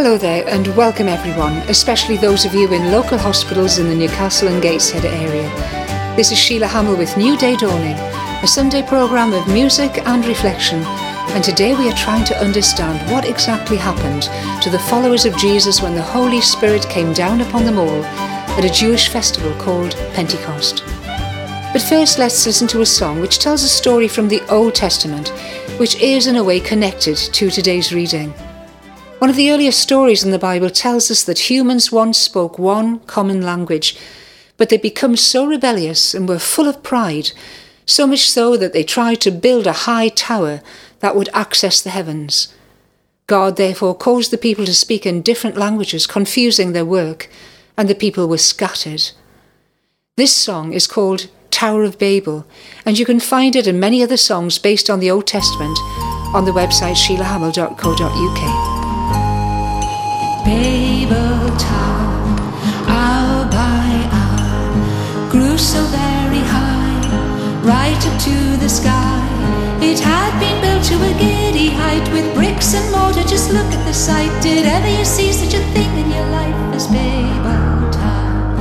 Hello there and welcome everyone, especially those of you in local hospitals in the Newcastle and Gateshead area. This is Sheila Hamill with New Day Dawning, a Sunday programme of music and reflection, and today we are trying to understand what exactly happened to the followers of Jesus when the Holy Spirit came down upon them all at a Jewish festival called Pentecost. But first let's listen to a song which tells a story from the Old Testament, which is in a way connected to today's reading. One of the earliest stories in the Bible tells us that humans once spoke one common language, but they became so rebellious and were full of pride, so much so that they tried to build a high tower that would access the heavens. God therefore caused the people to speak in different languages, confusing their work, and the people were scattered. This song is called Tower of Babel, and you can find it in many other songs based on the Old Testament on the website sheilahamill.co.uk. Babel Tower, hour by hour, grew so very high, right up to the sky. It had been built to a giddy height with bricks and mortar. Just look at the sight. Did ever you see such a thing in your life as Babel Tower?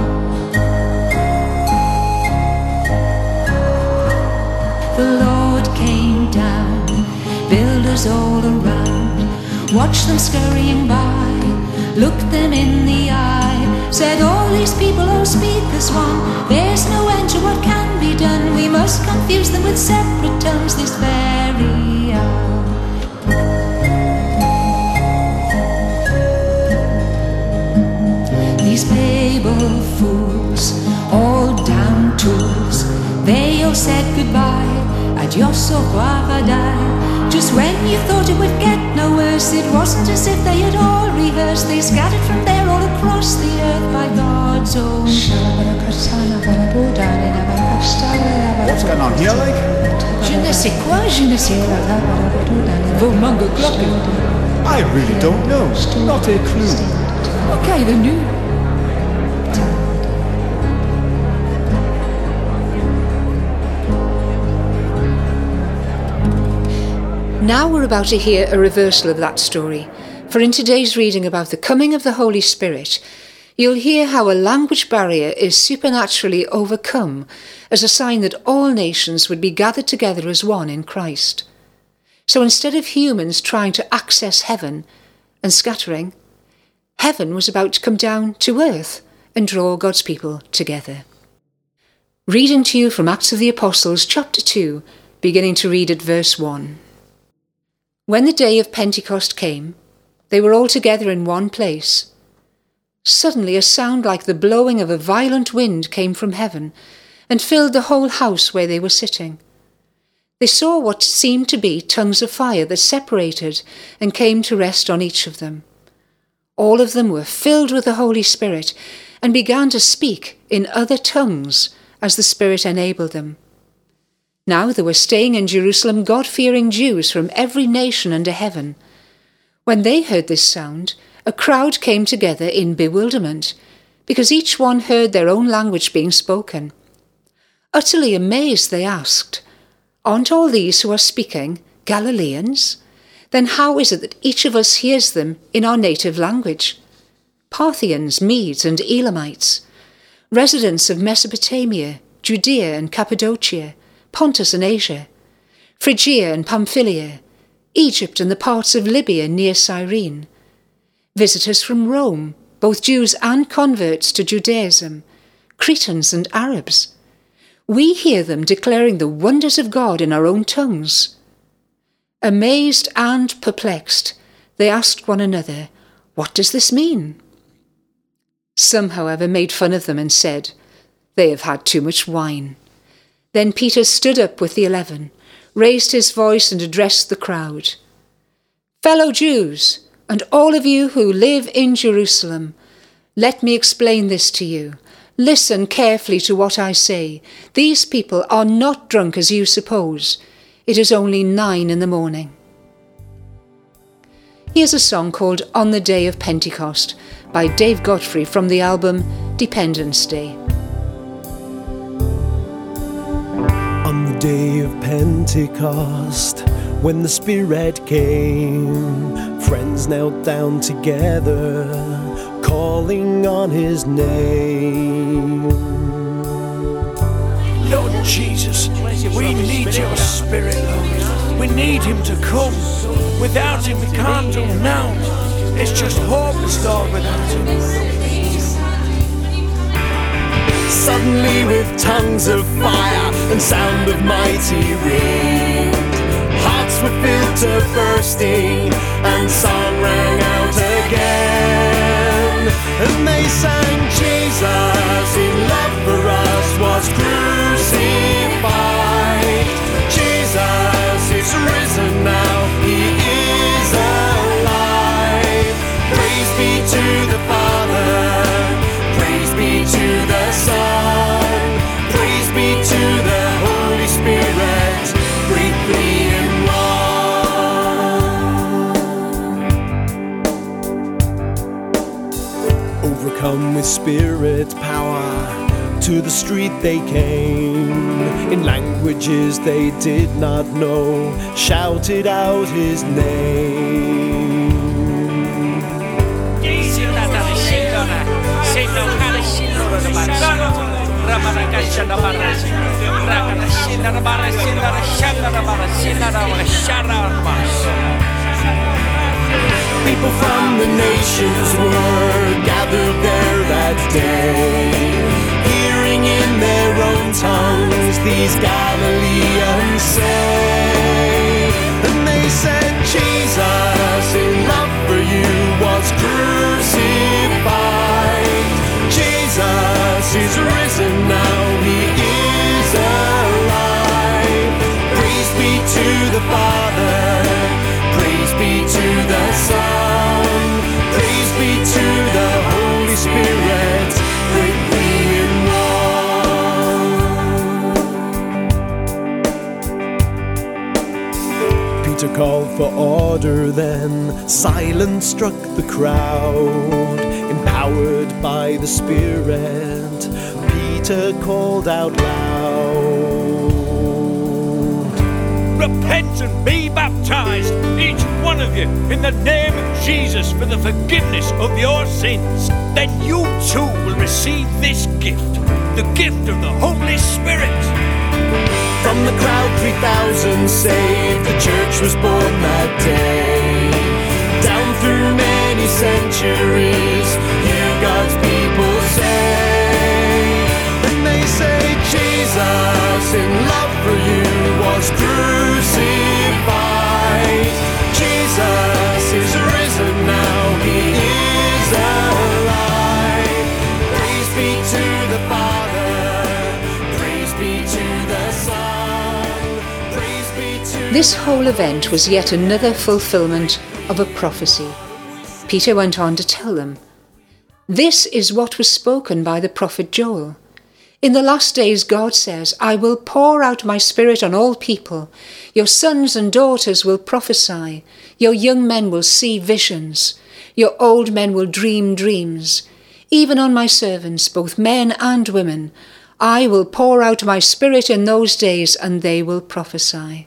The Lord came down, builders all around, watched them scurrying by, looked them in the eye, said, all these people all speak as one. There's no end to what can be done. We must confuse them with separate tongues this very hour. These Babel fools, all down tools, they all said goodbye, adios au revoir, adieu. Just when you thought it would get no worse, it wasn't as if they had all rehearsed. They scattered from there all across the earth by God's own. What's going on here, like? Je ne sais quoi, je ne sais quoi. Vos mango glocken. I really don't know. Not a clue. Okay, the new. Now we're about to hear a reversal of that story, for in today's reading about the coming of the Holy Spirit, you'll hear how a language barrier is supernaturally overcome as a sign that all nations would be gathered together as one in Christ. So instead of humans trying to access heaven and scattering, heaven was about to come down to earth and draw God's people together. Reading to you from Acts of the Apostles, chapter 2, beginning to read at verse 1. When the day of Pentecost came, they were all together in one place. Suddenly a sound like the blowing of a violent wind came from heaven and filled the whole house where they were sitting. They saw what seemed to be tongues of fire that separated and came to rest on each of them. All of them were filled with the Holy Spirit and began to speak in other tongues as the Spirit enabled them. Now there were staying in Jerusalem God-fearing Jews from every nation under heaven. When they heard this sound, a crowd came together in bewilderment, because each one heard their own language being spoken. Utterly amazed, they asked, "Aren't all these who are speaking Galileans? Then how is it that each of us hears them in our native language? Parthians, Medes and Elamites, residents of Mesopotamia, Judea and Cappadocia, Pontus and Asia, Phrygia and Pamphylia, Egypt and the parts of Libya near Cyrene, visitors from Rome, both Jews and converts to Judaism, Cretans and Arabs. We hear them declaring the wonders of God in our own tongues." Amazed and perplexed, they asked one another, "What does this mean?" Some, however, made fun of them and said, "They have had too much wine." Then Peter stood up with the 11, raised his voice and addressed the crowd. "Fellow Jews, and all of you who live in Jerusalem, let me explain this to you. Listen carefully to what I say. These people are not drunk as you suppose. It is only 9 a.m. Here's a song called On the Day of Pentecost by Dave Godfrey from the album Dependence Day. On the day of Pentecost, when the Spirit came, Friends knelt down together, calling on his name. Lord Jesus, we need your Spirit, Lord. We need him to come. Without him, we can't do now. It's just hopeless, Lord, without him. Suddenly with tongues of fire and sound of mighty wind, hearts were filled to bursting and song rang out again. And they sang, Jesus in love for us was crucified. Jesus is risen now, he is alive. Praise be to the Father, praise be to the Son, praise be to the Holy Spirit, breathe three in one. Overcome with spirit power, to the street they came, in languages they did not know, shouted out his name. People from the nations were gathered there that day, hearing in their own tongues these Galileans say. And they said, Jesus in love for you was crucified. Jesus is risen now, he is alive. Praise be to the Father, praise be to the Son, praise be to the Holy Spirit, bring me in one. Peter called for order then, silence struck the crowd. Empowered by the Spirit, Peter called out loud, Repent and be baptized, each one of you, in the name of Jesus for the forgiveness of your sins. Then you too will receive this gift, the gift of the Holy Spirit. From the crowd 3,000 saved, the church was born that day. Down through many centuries, hear God's people say. And they say, Jesus in love for you was crucified. Jesus is risen now, he is alive. Praise be to the Father, praise be to the Son, praise be to This whole event was yet another fulfillment of a prophecy. Peter went on to tell them, this is what was spoken by the prophet Joel. In the last days God says, I will pour out my Spirit on all people. Your sons and daughters will prophesy. Your young men will see visions. Your old men will dream dreams. Even on my servants, both men and women, I will pour out my Spirit in those days, and they will prophesy.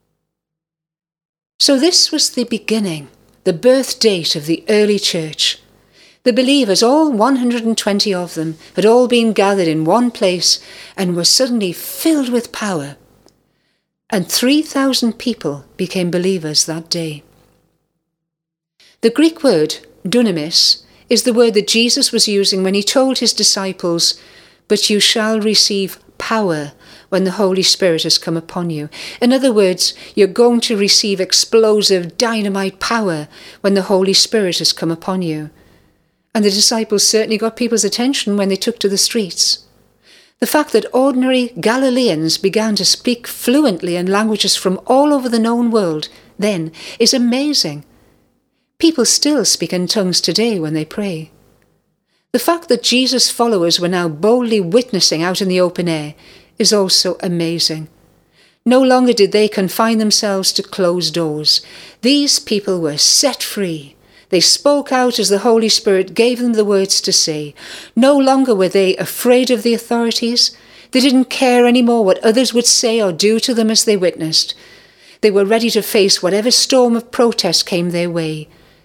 So this was the beginning, the birth date of the early church. The believers, all 120 of them, had all been gathered in one place and were suddenly filled with power. And 3,000 people became believers that day. The Greek word, dunamis, is the word that Jesus was using when he told his disciples, but you shall receive power when the Holy Spirit has come upon you. In other words, you're going to receive explosive dynamite power when the Holy Spirit has come upon you. And the disciples certainly got people's attention when they took to the streets. The fact that ordinary Galileans began to speak fluently in languages from all over the known world then is amazing. People still speak in tongues today when they pray. The fact that Jesus' followers were now boldly witnessing out in the open air is also amazing. No longer did they confine themselves to closed doors. These people were set free. They spoke out as the Holy Spirit gave them the words to say. No longer were they afraid of the authorities. They didn't care anymore what others would say or do to them as they witnessed. They were ready to face whatever storm of protest came their way.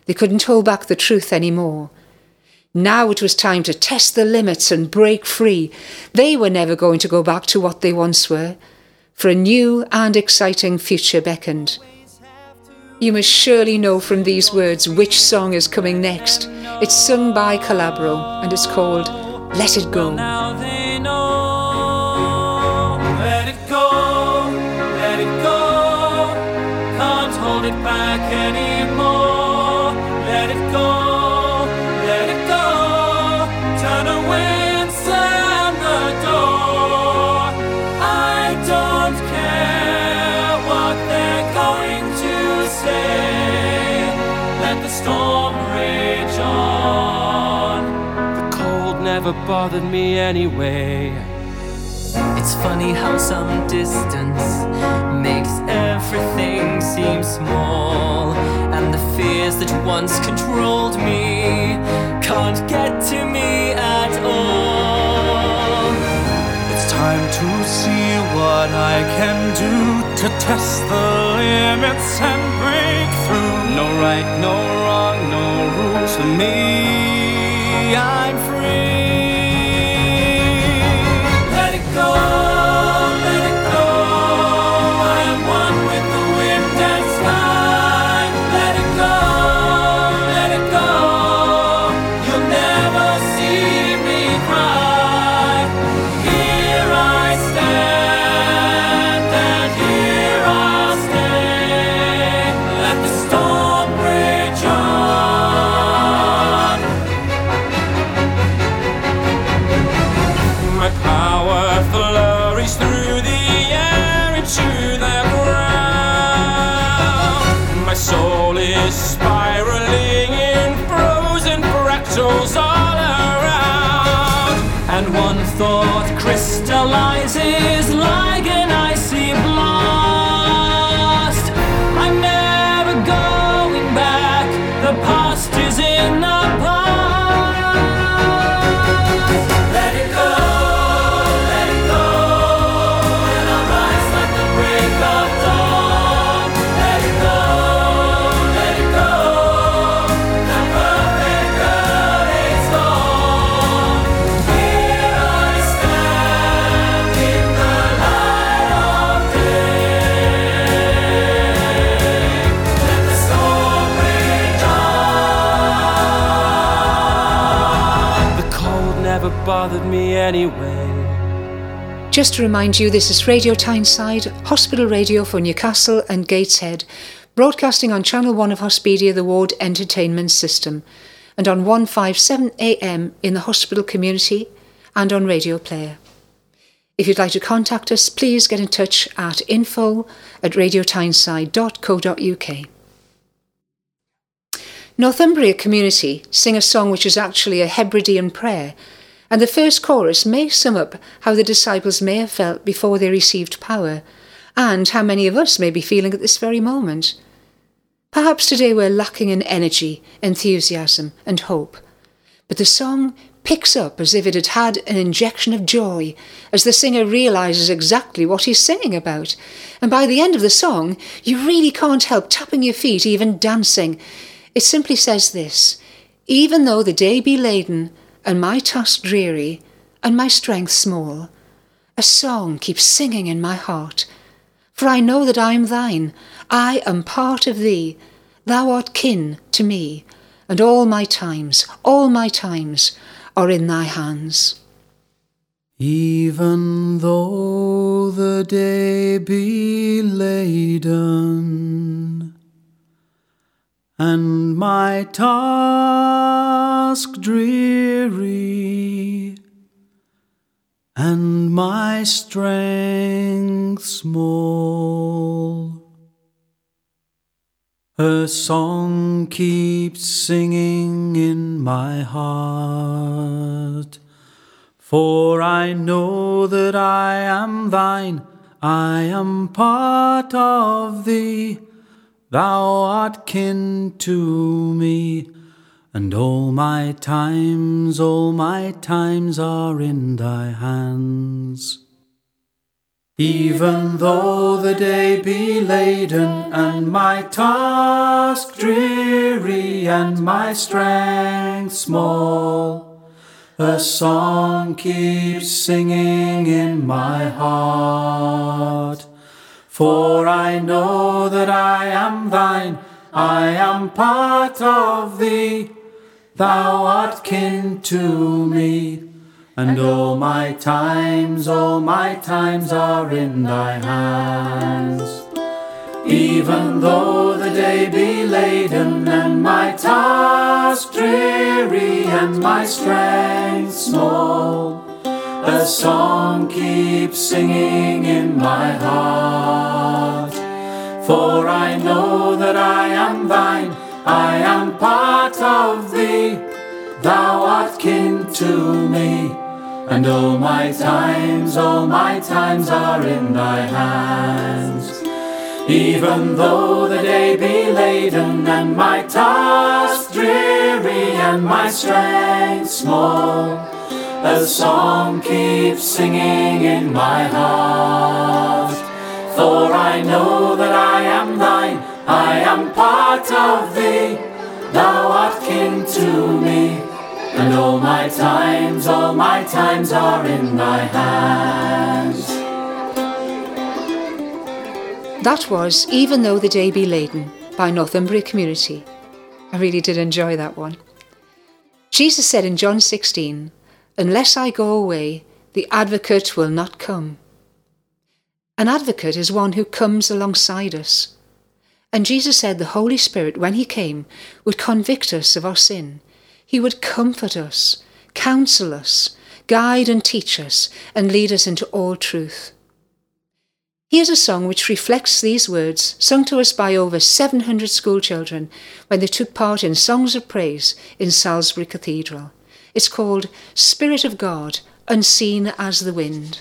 They couldn't hold back the truth anymore. Now it was time to test the limits and break free. They were never going to go back to what they once were, for a new and exciting future beckoned. You must surely know from these words which song is coming next. It's sung by Calabro and it's called Let It Go. Well, now they know. Let it go, let it go. Can't hold it back anymore. Let it go, let it go. Turn away and slam the door. I don't care what they're going to say. Let the storm rage on. The cold never bothered me anyway. It's funny how some distance makes everything seem small, and the fears that once controlled me can't get to me at all. It's time to see what I can do to test the limits and break through. No right, no wrong, no rules for me. I'm free. Let it go, let it go. I am one with the wind and sky. Let it go, let it go. You'll never see me cry. Here I stand and here I'll stay. Let the storm rage on. My power flurries through the air into the ground. My soul is spiraling in frozen fractals all around. And one thought crystallizes like an icy blast. I'm never going back. The past is in the past. Let it go, let it go. And I'll rise like the break of dawn. Let it go, let it go. The perfect girl is gone. Here I stand in the light of day. Let the storm rage on. The cold never bothered me anyway. Just to remind you, this is Radio Tyneside, hospital radio for Newcastle and Gateshead, broadcasting on Channel 1 of Hospedia, the ward entertainment system, and on 157 AM in the hospital community and on Radio Player. If you'd like to contact us, please get in touch at info@radiotyneside.co.uk. Northumbria community sing a song which is actually a Hebridean prayer, and the first chorus may sum up how the disciples may have felt before they received power, and how many of us may be feeling at this very moment. Perhaps today we're lacking in energy, enthusiasm and hope, but the song picks up as if it had had an injection of joy as the singer realises exactly what he's singing about, and by the end of the song you really can't help tapping your feet, even dancing. It simply says this: even though the day be laden and my task dreary and my strength small, a song keeps singing in my heart. For I know that I am thine, I am part of thee, thou art kin to me, and all my times are in thy hands. Even though the day be laden and my task dreary and my strength small, a song keeps singing in my heart. For I know that I am thine, I am part of thee, thou art kin to me, and all my times are in thy hands. Even though the day be laden and my task dreary and my strength small, a song keeps singing in my heart. For I know that I am thine, I am part of thee, thou art kin to me. And all my times are in thy hands. Even though the day be laden and my task dreary and my strength small, a song keeps singing in my heart. For I know that I am thine, I am part of thee, thou art kin to me. And all my times are in thy hands. Even though the day be laden and my task dreary and my strength small, a song keeps singing in my heart. For I know that I am thine, I am part of thee, thou art kin to me. And all my times are in thy hands. That was Even Though the Day Be Laden by Northumbria Community. I really did enjoy that one. Jesus said in John 16, "Unless I go away, the advocate will not come." An advocate is one who comes alongside us. And Jesus said the Holy Spirit, when he came, would convict us of our sin. He would comfort us, counsel us, guide and teach us, and lead us into all truth. Here's a song which reflects these words, sung to us by over 700 school children when they took part in Songs of Praise in Salisbury Cathedral. It's called Spirit of God, Unseen as the Wind.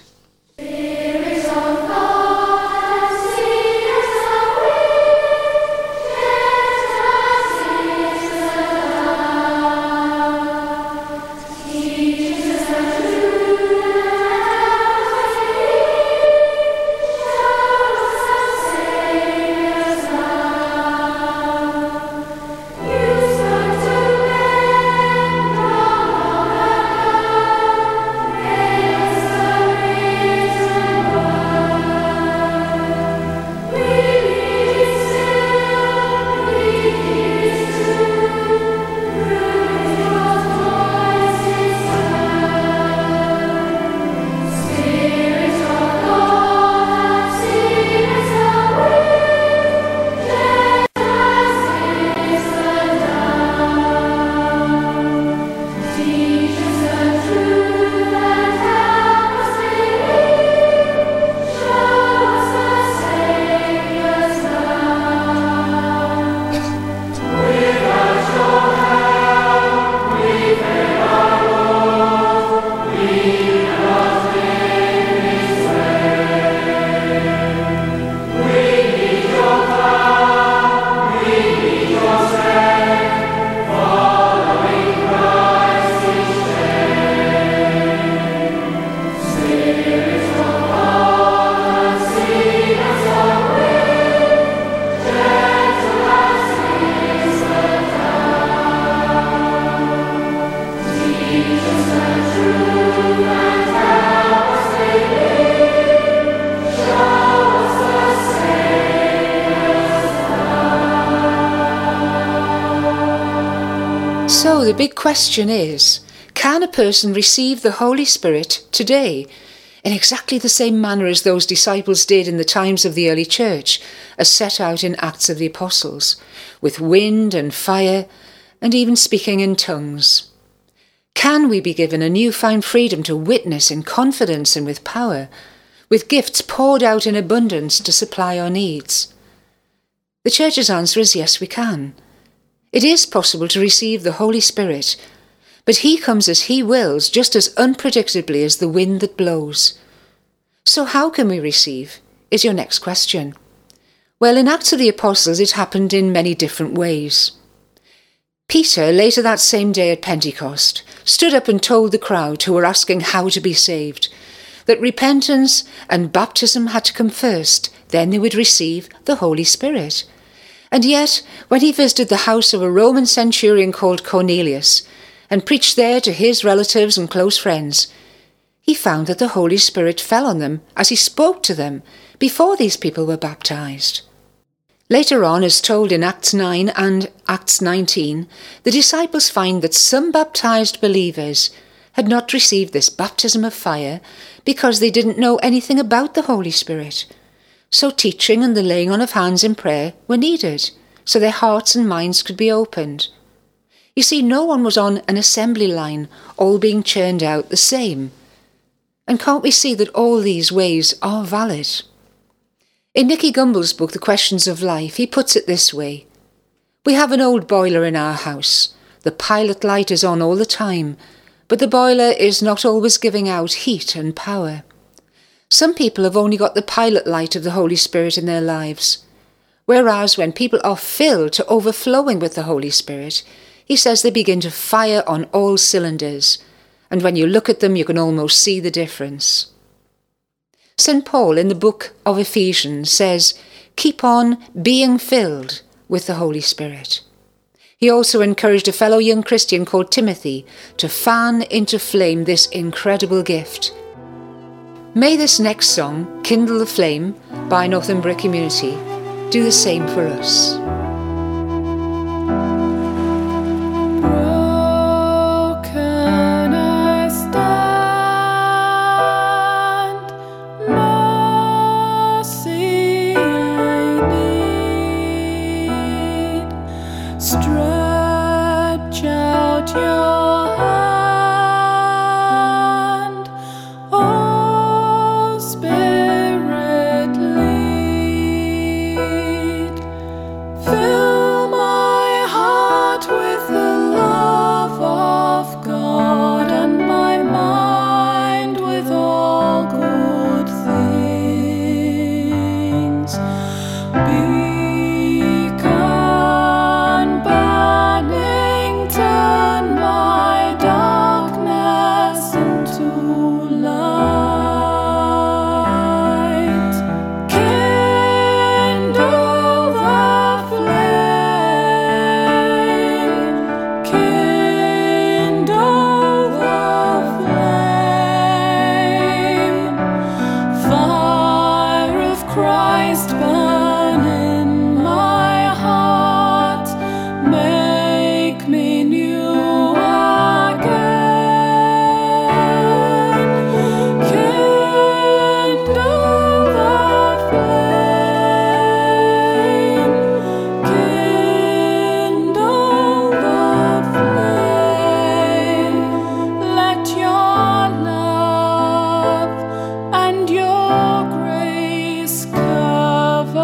So the big question is, can a person receive the Holy Spirit today in exactly the same manner as those disciples did in the times of the early church, as set out in Acts of the Apostles, with wind and fire and even speaking in tongues? Can we be given a newfound freedom to witness in confidence and with power, with gifts poured out in abundance to supply our needs? The Church's answer is yes, we can. It is possible to receive the Holy Spirit, but he comes as he wills, just as unpredictably as the wind that blows. So how can we receive, is your next question. Well, in Acts of the Apostles it happened in many different ways. Peter, later that same day at Pentecost, stood up and told the crowd who were asking how to be saved, that repentance and baptism had to come first, then they would receive the Holy Spirit. And yet, when he visited the house of a Roman centurion called Cornelius and preached there to his relatives and close friends, he found that the Holy Spirit fell on them as he spoke to them before these people were baptized. Later on, as told in Acts 9 and Acts 19, the disciples find that some baptized believers had not received this baptism of fire because they didn't know anything about the Holy Spirit. So teaching and the laying on of hands in prayer were needed, so their hearts and minds could be opened. You see, no one was on an assembly line, all being churned out the same. And can't we see that all these ways are valid? In Nicky Gumbel's book, The Questions of Life, he puts it this way. We have an old boiler in our house. The pilot light is on all the time, but the boiler is not always giving out heat and power. Some people have only got the pilot light of the Holy Spirit in their lives, whereas when people are filled to overflowing with the Holy Spirit, he says they begin to fire on all cylinders, and when you look at them you can almost see the difference. St. Paul in the book of Ephesians says, keep on being filled with the Holy Spirit. He also encouraged a fellow young Christian called Timothy to fan into flame this incredible gift. May this next song, Kindle the Flame, by Northumbria Community, do the same for us. Stretch out your hand, oh Spirit, lead. Fill my heart with the love of God and my mind with all good things. Your grace cover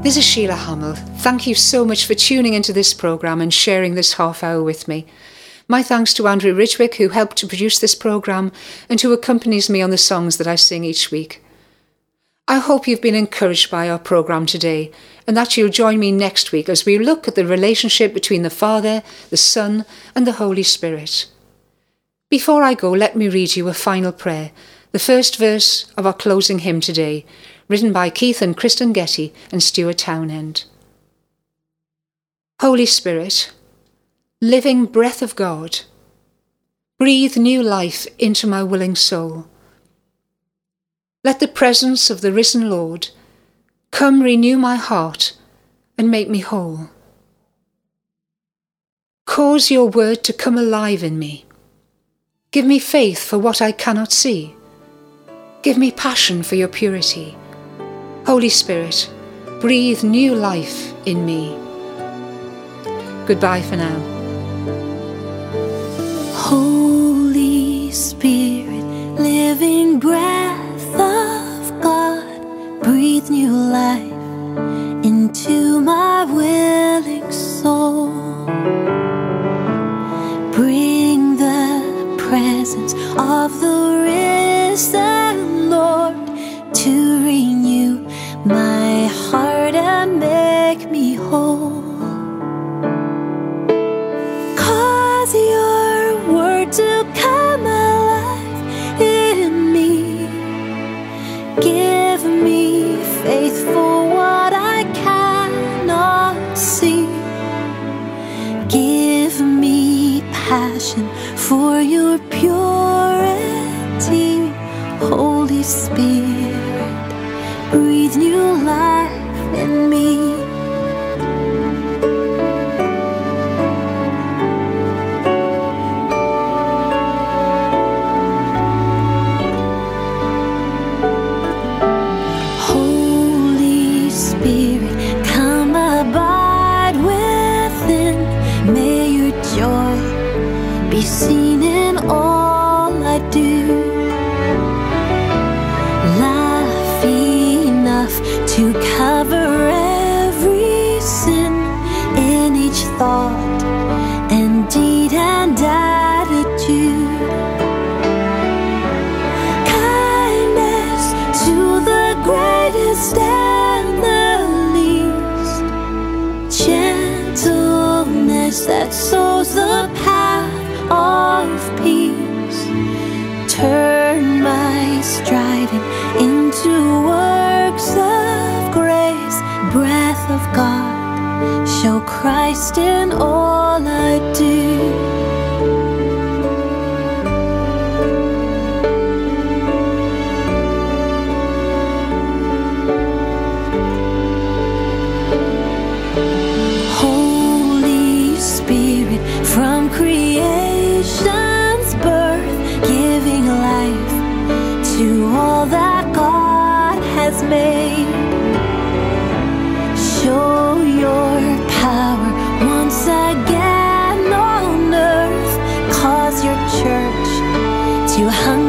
This is Sheila Hamill. Thank you so much for tuning into this programme and sharing this half hour with me. My thanks to Andrew Ridgwick, who helped to produce this programme and who accompanies me on the songs that I sing each week. I hope you've been encouraged by our programme today and that you'll join me next week as we look at the relationship between the Father, the Son and the Holy Spirit. Before I go, let me read you a final prayer, the first verse of our closing hymn today, written by Keith and Kristen Getty and Stuart Townend. Holy Spirit, living breath of God, breathe new life into my willing soul. Let the presence of the risen Lord come renew my heart and make me whole. Cause your word to come alive in me. Give me faith for what I cannot see. Give me passion for your purity. Holy Spirit, breathe new life in me. Goodbye for now. Holy Spirit, living breath of God, breathe new life into my willing soul. Bring the presence of the risen Lord to renew my heart and make me whole. Cause your word to come alive in me. Give me faith for what I cannot see. Give me passion for your purity. Holy Spirit, breathe new life in me. Holy Spirit, come abide within. May your joy be seen in all I do. To cover every sin in each thought and deed and attitude. Kindness to the greatest and the least. Gentleness that sows the path of peace. Turn my striving into works of grace. Breath of God, show Christ in all I do. Holy Spirit, from creation's birth, giving life to all that God has made. Show your power once again on earth. Cause your church to hunger